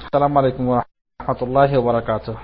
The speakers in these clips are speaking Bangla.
আসসালামু আলাইকুম ওয়া রাহমাতুল্লাহি ওয়া বারাকাতুহু।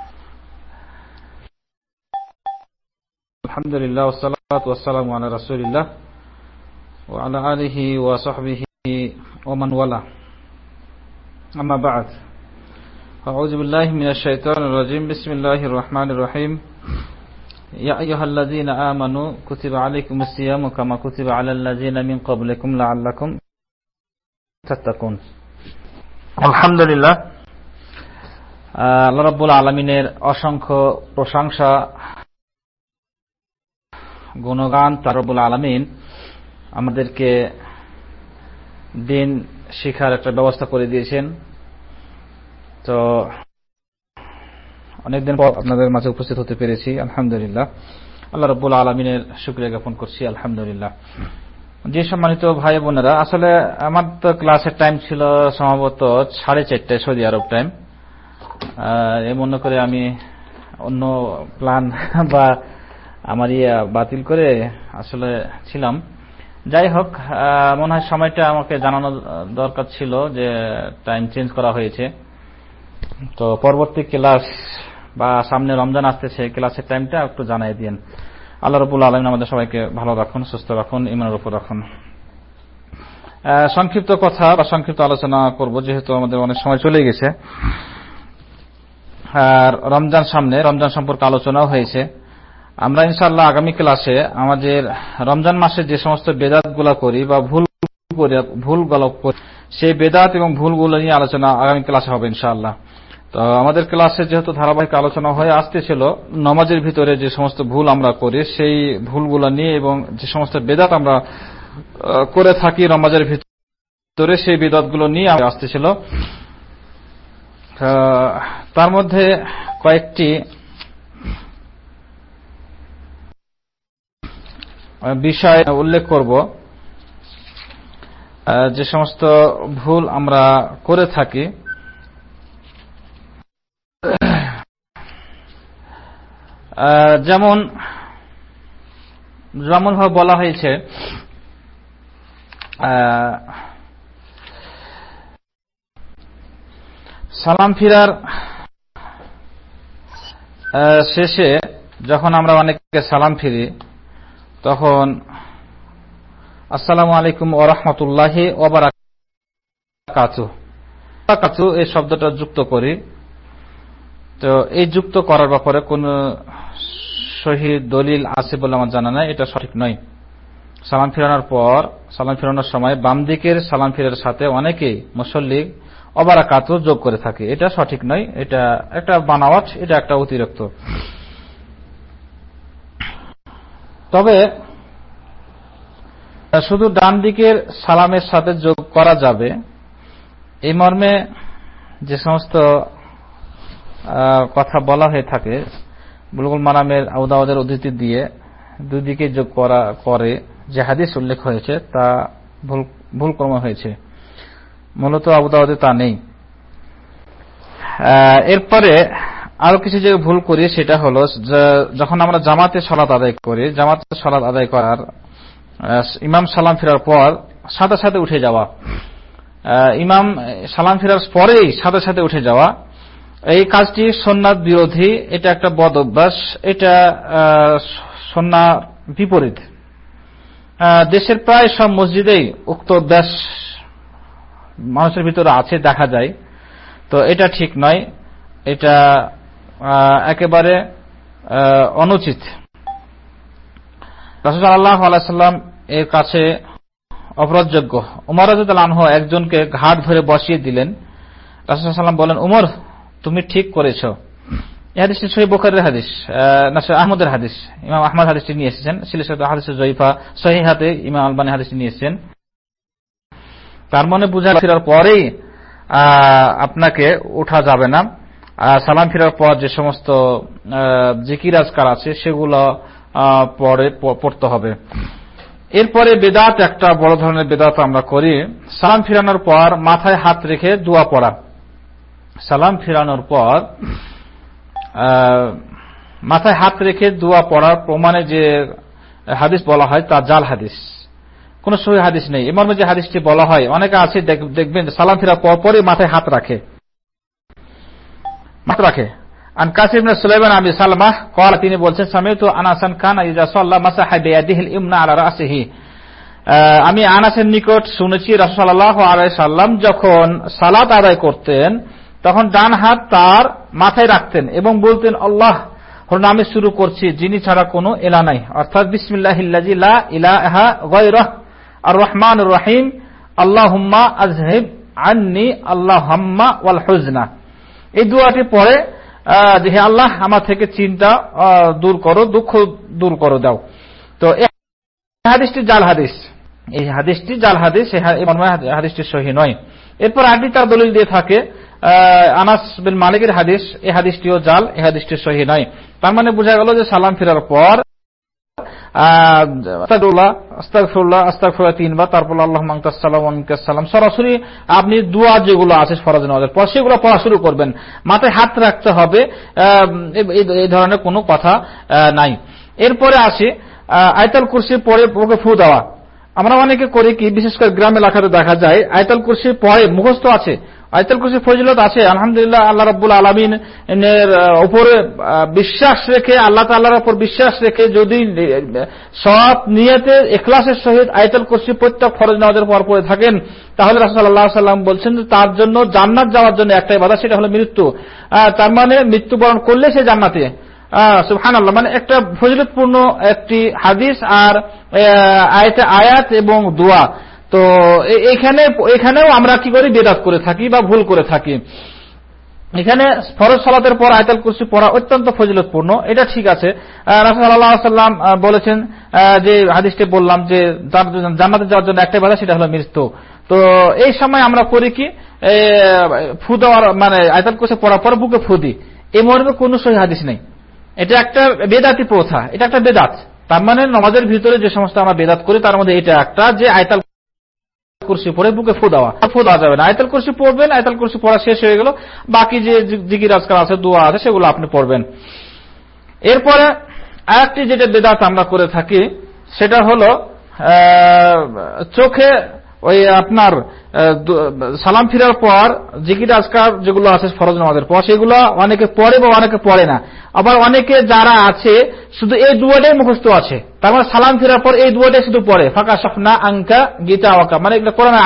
আলহামদুলিল্লাহ ওয়াসসালাতু ওয়াসসালামু আলা রাসূলিল্লাহ ওয়া আলা আলিহি ওয়া সাহবিহি ওয়া মান ওয়ালা। আম্মা বা'দ। আউযু বিল্লাহি মিনাশ শাইতানির রাজীম। বিসমিল্লাহির রাহমানির রহিম। ইয়া আইয়ুহাল্লাযীনা আমানু কুতিবা আলাইকুমুস সিয়ামু কামা কুতিবা আলাল লাযীনা মিন ক্বাবলিকুম লাআল্লাকুম তাত্তাকুন। আলহামদুলিল্লাহ, আল্লাহ রাব্বুল আলামিনের অসংখ্য প্রশংসা, গুণগান। তার রব্বুল আলামিন আমাদেরকে দিন শিখার একটা ব্যবস্থা করে দিয়েছেন। তো অনেকদিন পর আপনাদের মাঝে উপস্থিত হতে পেরেছি, আলহামদুলিল্লাহ। আল্লাহ রাব্বুল আলামিনের শুকরিয়া জ্ঞাপন করছি, আলহামদুলিল্লাহ। যে সম্মানিত ভাই বোনেরা, আসলে আমার তো ক্লাসের টাইম ছিল সম্ভবত 4:30 সৌদি আরব টাইম। মনে করে আমি অন্য প্ল্যান বা আমার বাতিল করে আসলে ছিলাম। যাই হোক, মনে হয় সময়টা আমাকে জানানো দরকার ছিল যে টাইম চেঞ্জ করা হয়েছে। তো পরবর্তী ক্লাস বা সামনে রমজান আসতেছে, ক্লাসের টাইমটা একটু জানাই দিন। আল্লাহ রাব্বুল আলামিন আমাদের সবাইকে ভালো রাখুন, সুস্থ রাখুন, ঈমানের উপর রাখুন। সংক্ষিপ্ত কথা বা সংক্ষিপ্ত আলোচনা করব, যেহেতু আমাদের অনেক সময় চলে গেছে। আর রমজান সামনে, রমজান সম্পর্কে আলোচনাও হয়েছে। আমরা ইনশাআল্লাহ আগামী ক্লাসে আমাদের রমজান মাসে যে সমস্ত বেদাতগুলো করি বা ভুলগুলো করি, সেই বেদাত এবং ভুলগুলো নিয়ে আলোচনা আগামী ক্লাসে হবে ইনশাআল্লাহ। তো আমাদের ক্লাসে যেহেতু ধারাবাহিক আলোচনা হয়ে আসতেছিল, নামাজের ভিতরে যে সমস্ত ভুল আমরা করি সেই ভুলগুলো নিয়ে এবং যে সমস্ত বেদাত আমরা করে থাকি নামাজের ভিতরে, সেই বেদাতগুলো নিয়ে আসতেছিল। তার মধ্যে কয়েকটি বিষয় উল্লেখ করব, যে সমস্ত ভুল আমরা করে থাকি। যেমন ভাবে বলা হয়েছে, সালাম ফিরার শেষে যখন আমরা অনেককে সালাম ফিরি, তখন আসসালামু আলাইকুম ওয়া রাহমাতুল্লাহি ওয়া বারাকাতুহু এই শব্দটা যুক্ত করি। তো এই যুক্ত করার ব্যাপারে কোন সহি দলিল আছে বলে আমার জানা নাই, এটা সঠিক নয়। সালাম ফিরানোর সময় বাম দিকের সালাম ফিরার সাথে অনেকেই মুসল্লি ওয়া বারাকাতুহু যোগ করে থাকে, এটা সঠিক নয়, এটা একটা বানাওয়াট, এটা একটা অতিরিক্ত। তবে শুধু ডান দিকের সালামের সাথে যোগ করা যাবে, এই মর্মে যে সমস্ত কথা বলা হয়ে থাকে বুলুগুল মারামের আবু দাউদের উদ্ধৃতি দিয়ে দুই দিকে যোগ করে যে হাদিস উল্লেখ হয়েছে তা ভুল ক্রম হয়েছে, মূলত আবু দাউদে তা নেই। এরপরে আরো কিছু যে ভুল করি, সেটা হলো যখন আমরা জামাতে সালাত আদায় করি, জামাতে সালাত আদায় করার ইমাম সালাম ফেরার পর সাথে সাথে উঠে যাওয়া, ইমাম সালাম ফেরার পরেই সাথে সাথে উঠে যাওয়া, এই কাজটি সুন্নাত বিরোধী, এটা একটা বদ অভ্যাস, এটা সুন্নাহ বিপরীত। দেশের প্রায় সব মসজিদেই উক্ত অভ্যাস মানুষের ভিতরে আছে, দেখা যায়। তো এটা ঠিক নয়, এটা একেবারে অনুচিত। রাসূল সাল্লাল্লাহু আলাইহি সাল্লাম এর কাছে অপরাধযোগ্য। উমর রাদিয়াল্লাহু আনহু একজনকে ঘাট ধরে বসিয়ে দিলেন। রাসূল সাল্লাল্লাহু আলাইহি সাল্লাম বলেন, উমর তুমি ঠিক করেছো। এই হাদিসটি সহিহ বুখারীর হাদিস, আহমদের হাদিস। ইমাম আহমদ হাদিসটি নিয়ে এসেছেন, সিলসিলাত হাদিস যঈফা সহিহাতে ইমাম আলবানী হাদিসটি নিয়ে এসেছেন। তার মানে বোঝা ফেরার পরেই আপনাকে ওঠা যাবে না, সালাম ফেরার পর যে সমস্ত জিকির আজকার আছে সেগুলো পড়তে হবে। এরপরে বেদাত, একটা বড় ধরনের বেদাত আমরা করি, সালাম ফিরানোর পর মাথায় হাত রেখে দোয়া পড়া। সালাম ফিরানোর পর মাথায় হাত রেখে দোয়া পড়ার প্রমাণে যে হাদিস বলা হয় তা জাল হাদিস, কোন সহিহ হাদিস নেই। এর মর্মে যে হাদিসটি বলা হয়, অনেকে আছে দেখবেন সালাম ফিরার পর পরে মাথায় হাত রাখে, মাত্র রাখে। আন কাসিম ইবনে সুলাইমান আবি সালমা قال তিনি বলছেন সামিতু আনাসান কানা ইজা সাল্লা মাসাহা বিয়াদিহিল ইমনা আলা রাসিহি, আমি আনাসের নিকট শুনেছি রাসূল সাল্লাল্লাহু আলাইহি সাল্লাম যখন সালাত আদায় করতেন তখন ডান হাত তার মাথায় রাখতেন এবং বলতেন আল্লাহ আমি শুরু করছি যিনি ছাড়া কোনো ইলাহ নাই, অর্থাৎ বিসমিল্লাহিল্লাযী লা ইলাহা গায়রুহু আর রহমানুর রহিম আল্লাহুম্মা আযহিব আন্নী আল্লাহুম্মা ওয়াল হুজনা। এই দোয়াটি পরে যে হে আল্লাহ আমার থেকে চিন্তা দূর করো, দুঃখ দূর করো দাও। তো এই হাদিসটি জাল হাদিস, এই হাদিসটি জাল হাদিস, এই হাদিসটি সহিহ নয়। এরপর আরেকটি তার দলিল দিয়ে থাকে আনাস বিন মালিকের হাদিস, এই হাদিসটিও জাল, এই হাদিসটি সহিহ নয়। তার মানে বোঝা গেল যে সালাম ফেরার পর আস্তাগফিরুল্লাহ 3 বার, তারপর আল্লাহুম্মা আনতাস সালাম ওয়া মিনকাস সালাম, সরাসরি আপনি দোয়া যেগুলো আছে ফরজ নামাজের পর সেগুলো পড়া শুরু করবেন, মাথায় হাত রাখতে হবে, এই ধরনের কোনো কথা নাই। এরপরে আসি আয়াতুল কুরসি পড়ে বুকে ফু দেওয়া। আমরা অনেকে করি কি, বিশেষ করে গ্রাম এলাকাতে দেখা যায় আয়াতুল কুরসি পড়ে মুখস্থ আছে, আয়াতুল কুরসি ফজিলত আছে, আলহামদুলিল্লাহ আল্লাহ রাব্বুল আলামিনের উপরে বিশ্বাস রেখে, আল্লাহ তাআলার উপর বিশ্বাস রেখে যদি সৎ নিয়তে ইখলাসের সহিত আয়াতুল কুরসি প্রত্যেক ফরজ নামাজের পর পড়ে থাকেন তাহলে রাসূল সাল্লাল্লাহু আলাইহি সাল্লাম বলছেন যে তার জন্য জান্নাত যাওয়ার জন্য একটাই বাধা, সেটা হলো মৃত্যু। তার মানে মৃত্যুবরণ করলে সে জান্নাতে। সুবহানাল্লাহ, মানে একটা ফজিলতপূর্ণ একটি হাদিস আর আয়াত এবং দোয়া। তো এখানেও আমরা কি করি, বিদআত করে থাকি বা ভুল করে থাকি। এখানে ফরজ সালাতের পর আয়াতুল কুরসি পড়া অত্যন্ত ফজিলতপূর্ণ, এটা ঠিক আছে। রাসূল সাল্লাল্লাহু আলাইহি সাল্লাম বলেছেন যে হাদিসটি বললাম যে তার জান্নাতে যাওয়ার জন্য একটাই বাধা, সেটা হলো মৃত্যু। তো এই সময় আমরা করি কি, ফু দেওয়ার মানে আয়াতুল কুরসি পড়ার পর বুকে ফু দিই, এই মর্মে কোনো সহিহ হাদিস নেই। এটা একটা বেদাতি প্রথা, এটা একটা বেদাত। তার মানে নামাজের ভিতরে যে সমস্ত আমরা বেদাত করি তার মধ্যে এটা একটা, যে আয়াতুল কুরসি পড়ে বুকে ফু দেওয়া যাবে না। আয়াতুল কুরসি পড়বেন, আয়াতুল কুরসি পড়া শেষ হয়ে গেল, বাকি যে জিকির আজকার আছে, দোয়া আছে, সেগুলো আপনি পড়বেন। এরপরে আরেকটি যেটা বেদাত আমরা করে থাকি সেটা হলো চোখে ওই আপনার সালাম ফিরার পর জিকির আজকার যেগুলো আছে ফরজ নামাজের পর সেগুলো অনেকে পড়ে বা অনেকে পড়ে না। আবার অনেকে যারা আছে শুধু এই দুয়াটাই মুখস্থ আছে, তার মানে সালাম ফিরার পর এই দুয়াটাই শুধু পড়ে, ফাঁকা সাফনা আঙ্কা গীতা ওয়াকা, মানে এগুলো কোরআন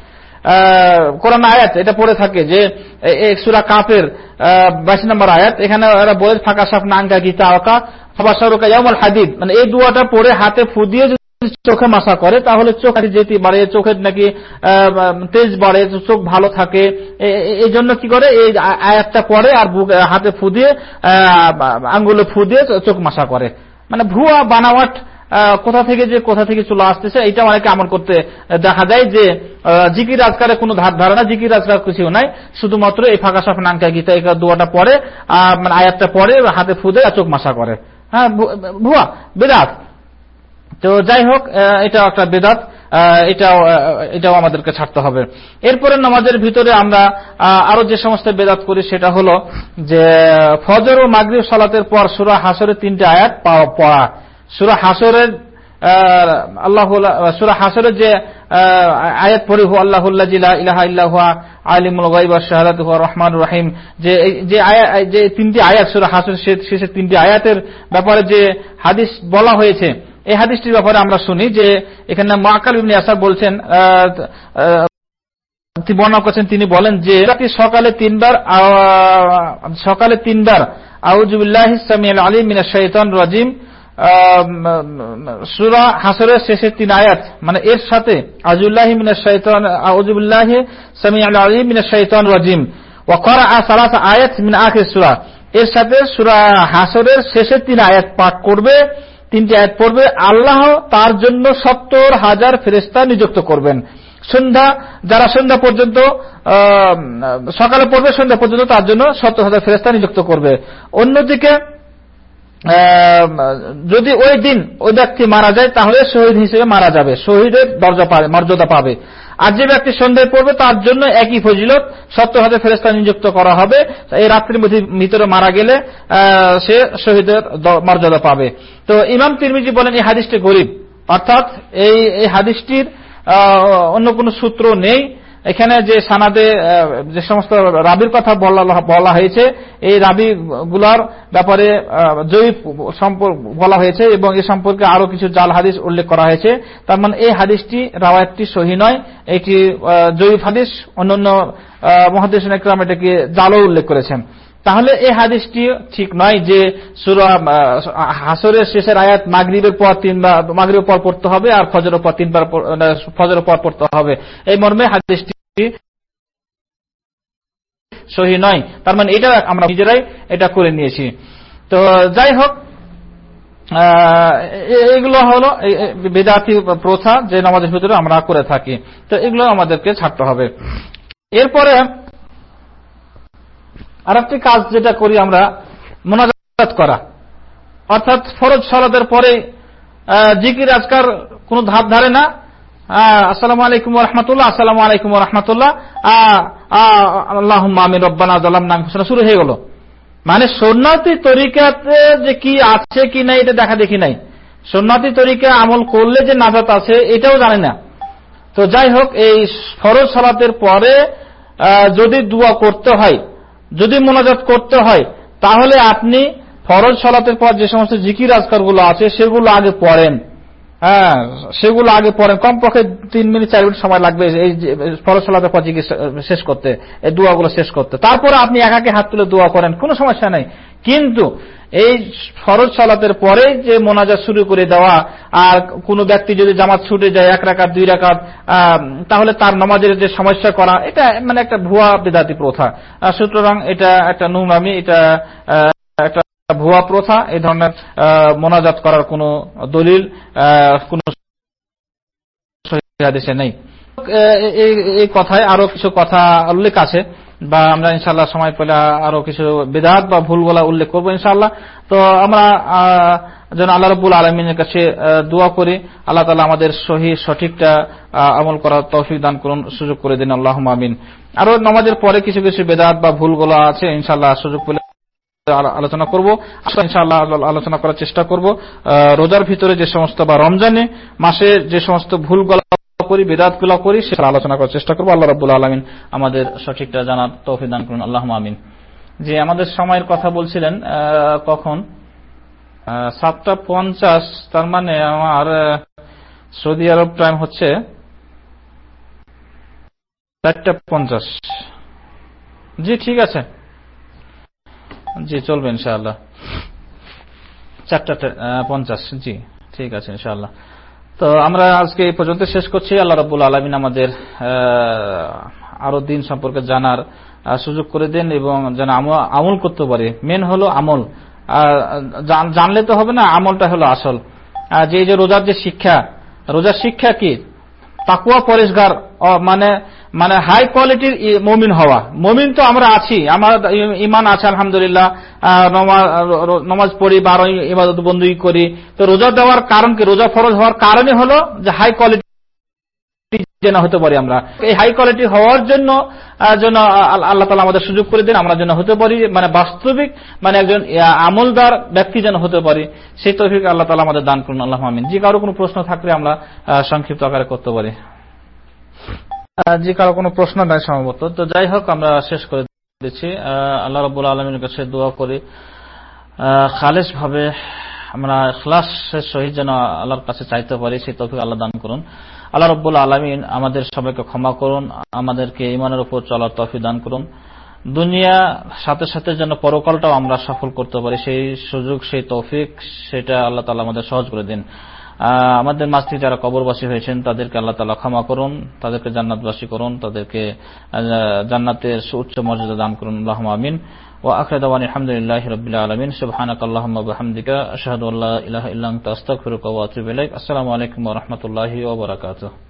আয়াত এটা পড়ে থাকে যে সূরা কাফের 22 নম্বর আয়াত, এখানে এরা বলে ফাঁকা সাফনা আঙ্কা গীতা ওয়াকা ফাবাশারুকা ইয়াউমুল হাদিদ, মানে এই দুয়াটা পড়ে হাতে ফু দিয়ে চোখে মাসা করে তাহলে চোখ যেতে বাড়ে, চোখের নাকি তেজ বাড়ে, চোখ ভালো থাকে। এই জন্য কি করে, এই আয়াতটা পড়ে আর হাতে ফু দিয়ে আঙ্গুলে ফু দিয়ে চোখ মাসা করে। মানে ভুয়া বানাওয়াট কোথা থেকে চলে আসতেছে, এটা অনেকে আমল করতে দেখা যায়। যে জিকির আজকারে কোনো ধারণা, জিকির আজকার কিছু নাই, শুধুমাত্র এই ফাঁকা সাফ নাঙ্কা গীতা এই দোয়াটা পড়ে, মানে আয়াতটা পড়ে হাতে ফু দিয়ে চোখ মাসা করে। হ্যাঁ, ভুয়া বেদাত। তো যাই হোক, এটা একটা বেদাত, এটাও আমাদেরকে ছাড়তে হবে। এরপরে নামাজের ভিতরে আমরা আরো যে সমস্ত বেদাত করি সেটা হলো যে ফজর ও মাগরিব সালাতের পর সূরা হাসরের 3টে আয়াত পড়া। সূরা হাসরের যে আয়াত পড়ি হু আল্লাহুল্লাযী লা ইলাহা ইল্লা হুয়া আলিমুল গায়বি ওয়াশ শাহাদাতি হুয়া রহমানুর রহিম, যে 3টি আয়াত সূরা হাসরের শেষের 3টি আয়াতের ব্যাপারে যে হাদিস বলা হয়েছে, এই হাদিসটির ব্যাপারে আমরা শুনি যে এখানে মুআক্কাল ইবনে ইয়াসার বলছেন, বর্ণনা করছেন, তিনি বলেন যে সকালে তিনবার আউযু বিল্লাহিস সামিউল আলিম মিনাশ শাইতানির রাজিম, সূরা হাসরের শেষের 3 আয়াত, মানে এর সাথে আউযু বিল্লাহি সামিউল আলিম মিনাশ শাইতানির রাজিম ওয়া ক্বারাআ 3 আয়াত মিন আখির সূরা, এর সাথে সূরা হাসরের শেষের 3 আয়াত পাঠ করবে, 3টি আয়াত পড়বে, আল্লাহ তার জন্য 70,000 ফেরেশতা নিযুক্ত করবেন। যারা সন্ধ্যা পর্যন্ত সকালে পড়বে, সন্ধ্যা পর্যন্ত তার জন্য 70,000 ফেরেশতা নিযুক্ত করবে। অন্যদিকে যদি ওই দিন ওই ব্যক্তি মারা যায় তাহলে শহীদ হিসেবে মারা যাবে, শহীদের মর্যাদা পাবে। আর যে ব্যক্তি সন্ধ্যায় পড়বে তার জন্য একই ফজিলত, 70,000 ফেরেশতা নিযুক্ত করা হবে। এই রাত্রির ভিতরে মারা গেলে সে শহীদের মর্যাদা পাবে। তো ইমাম তিরমিজি বলেন এই হাদিসটি গরীব, অর্থাৎ এই হাদিসটির অন্য কোনো সূত্র নেই, এখানে যে সানাদে যে সমস্ত রাবির কথা বলা হয়েছে, এই রাবি গুলার ব্যাপারে জয়ীফ বলা হয়েছে এবং এ সম্পর্কে আরো কিছু জাল হাদিস উল্লেখ করা হয়েছে। তার মানে এই হাদিসটি রাওয়ায়াতটি সহিহ নয়, এটি জয়ীফ হাদিস। অন্যান্য মুহাদ্দিসিন ইকরাম এটাকে জালও উল্লেখ করেছেন। তাহলে এই হাদিসটি ঠিক নয় যে সূরা হাসরের শেষের আয়াত মাগরিবের পর 3 বার, মাগরিবের পর পড়তে হবে আর ফজরের পর 3 বার, ফজরের পর পড়তে হবে, এই মর্মে হাদিসটি সহিহ নয়। তার মানে এটা আমরা নিজেরাই এটা করে নিয়েছি। তো যাই হোক, এগুলো হলো বিদআতি প্রথা যে নামাজের ভিতরে আমরা করে থাকি। তো এগুলো আমাদেরকে ছাড়তে হবে। এরপরে আরেকটি কাজ যেটা করি আমরা, মুনাজাত করা, অর্থাৎ ফরজ সালাতের পরে জিকির আজকার কোনো ধাপ ধারে না। আসসালামু আলাইকুম ওয়া রাহমাতুল্লাহ, আসসালামু আলাইকুম ওয়া রাহমাতুল্লাহ, আল্লাহুম্মা আমিন রব্বানা যালামনা আনফুসানা, শুরু হয়ে গেল। মানে সুন্নতি তরিকাতে যে কি আছে কি নাই এটা দেখা দেখি নাই, সুন্নতি তরিকা আমল করলে যে নাজাত আছে এটাও জানি না। তো যাই হোক, এই ফরজ সালাতের পরে যদি দোয়া করতে হয়, যদি মুনাজাত করতে হয়, তাহলে আপনি ফরজ সালাতের পর যে সমস্ত জিকির আজকার গুলো আছে সেগুলো আগে পড়েন। সেগুলো আগে পড়েন, কমপক্ষে 3 মিনিট 4 মিনিট সময় লাগবে এই ফরজ সালাতের পর জিকির শেষ করতে, এই দোয়াগুলো শেষ করতে। তারপরে আপনি একাকে হাত তুলে দোয়া করেন, কোনো সমস্যা নাই। কিন্তু এই ফরজ সালাতের পরে যে মোনাজাত শুরু করে দেওয়া, আর কোনো ব্যক্তি যদি জামাত ছুটে যায় 1 রাকাত 2 রাকাত, তাহলে তার নামাজের যে সমস্যা করা, এটা মানে একটা ভুয়া বিদআতি প্রথা। সুতরাং এটা একটা নোংরামি, এটা একটা ভুয়া প্রথা। এই ধরনের মোনাজাত করার কোনো দলিল কোন সহিহ হাদিসে নেই। এই কথায় আরো কিছু কথা উল্লেখ আছে, বা আমরা ইনশাআল্লাহ সময় পেলে আরো কিছু বিদআত বা ভুল বলা উল্লেখ করবো ইনশাআল্লাহ। তো আমরা যেন আল্লাহ রাব্বুল আলামিনের কাছে দোয়া করি, আল্লাহ তাআলা আমাদের সঠিকটা আমল করার তৌফিক দান করুন, সুযোগ করে দিন, আল্লাহুম্মা আমিন। আরো নামাজের পরে কিছু কিছু বিদআত বা ভুল বলা আছে, ইনশাআল্লাহ সুযোগ পেলে আলোচনা করব, ইনশাআল্লাহ আলোচনা করার চেষ্টা করব। রোজার ভিতরে যে সমস্ত বা রমজানে মাসে যে সমস্ত ভুলগুলো করি, বিদআতগুলো করি, সেটা আলোচনা করার চেষ্টা করব। আল্লাহ রাব্বুল আলামিন আমাদের সঠিকটা জানার তৌফিক দান করুন, আল্লাহুম্মা আমিন। যে আমাদের সময়ের কথা বলছিলেন, কখন 7:50, তার মানে আমার সৌদি আরব টাইম হচ্ছে 4:50। জি ঠিক আছে, জি চলবে ইনশাআল্লাহ। 4:50, জি ঠিক আছে ইনশাআল্লাহ। তো আমরা আজকে এই পর্যন্ত শেষ করছি। আল্লাহ রাব্বুল আলামিন আমাদের আরো দিন সম্পর্কে জানার সুযোগ করে দেন এবং যেন আমল করতে পারি। মেন হলো আমল, জানলে তো হবে না, আমলটা হলো আসল। যে রোজার যে শিক্ষা, রোজার শিক্ষা কি? তাকওয়া, পরেশগার, মানে হাই কোয়ালিটির মুমিন হওয়া। মুমিন তো আমরা আছি, আমার ঈমান আছে আলহামদুলিল্লাহ, নামাজ পড়ি বা ইবাদত বন্দেগী করি। তো রোজা দেওয়ার কারণ কি? রোজা ফরজ হওয়ার কারণই হলো যে হাই কোয়ালিটি যেন হতে পারি আমরা। এই হাই কোয়ালিটি হওয়ার জন্য আল্লাহ তাআলা আমাদের সুযোগ করে দেন, আমরা যেন হতে পারি, মানে বাস্তবিক, মানে একজন আমলদার ব্যক্তি যেন হতে পারি, সেই তৌফিক আল্লাহ তাআলা আমাদের দান করুন, আল্লাহুম্মা আমিন। যে কারো কোনো প্রশ্ন থাকলে আমরা সংক্ষিপ্ত আকারে করতে পারি। যে কারো কোনো প্রশ্ন নাই সম্ভবত। তো যাই হোক, আমরা শেষ করে দিচ্ছি। আল্লাহ রাব্বুল আলামিনের কাছে দোয়া করি খালেস ভাবে আমরা ইখলাসের সহিত যেন আল্লাহর কাছে চাইতে পারি, সেই তৌফিক আল্লাহ দান করুন। আল্লাহ রাব্বুল আলামিন আমাদের সবাইকে ক্ষমা করুন, আমাদেরকে ঈমানের উপর চলার তৌফিক দান করুন। দুনিয়া সাথে সাথে যেন পরকালটাও আমরা সফল করতে পারি, সেই সুযোগ, সেই তৌফিক, সেটা আল্লাহ তাআলা আমাদের সহজ করে দিন। আমাদের মাঝ থেকে যারা কবরবাসী হয়েছেন তাদেরকে আল্লাহ তাআলা ক্ষমা করুন, তাদেরকে জান্নাতবাসী করুন, তাদেরকে জান্নাতের উচ্চ মর্যাদা দান করুন, আল্লাহুম্মা আমিন। ওয়া আখিরু দাওয়ানা আলহামদুলিল্লাহি রাব্বিল আলামিন। সুবহানাকাল্লাহুম্মা ওয়া বিহামদিকা আশহাদু আল্লা ইলাহা ইল্লা আনতা আস্তাগফিরুকা ওয়া আতুবু ইলাইক। আসসালামু আলাইকুম ওয়া রাহমাতুল্লাহি ওয়া বারাকাতুহু।